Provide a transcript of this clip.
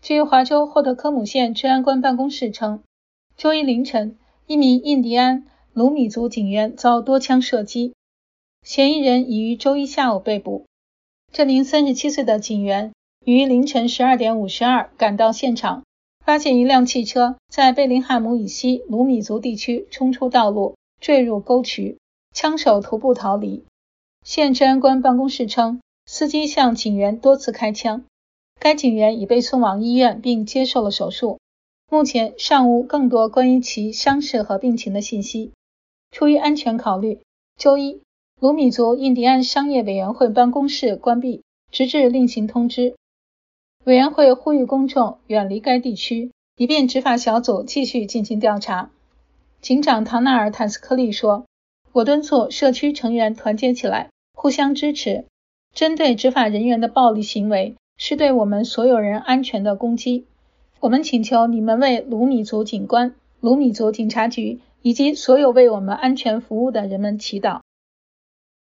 据华州霍特科姆县治安官办公室称，周一凌晨，一名印第安鲁米族警员遭多枪射击，嫌疑人已于周一下午被捕。这名37岁的警员于凌晨12点52赶到现场，发现一辆汽车在贝林汉姆以西鲁米族地区冲出道路，坠入沟渠，枪手徒步逃离。县治安官办公室称，司机向警员多次开枪，该警员已被送往医院并接受了手术。目前尚无更多关于其伤势和病情的信息。出于安全考虑，周一，鲁米族印第安商业委员会办公室关闭，直至另行通知。委员会呼吁公众远离该地区，以便执法小组继续进行调查。警长唐纳尔·坦斯科利说，我敦促社区成员团结起来，互相支持。针对执法人员的暴力行为是对我们所有人安全的攻击。我们请求你们为鲁米族警官、鲁米族警察局以及所有为我们安全服务的人们祈祷。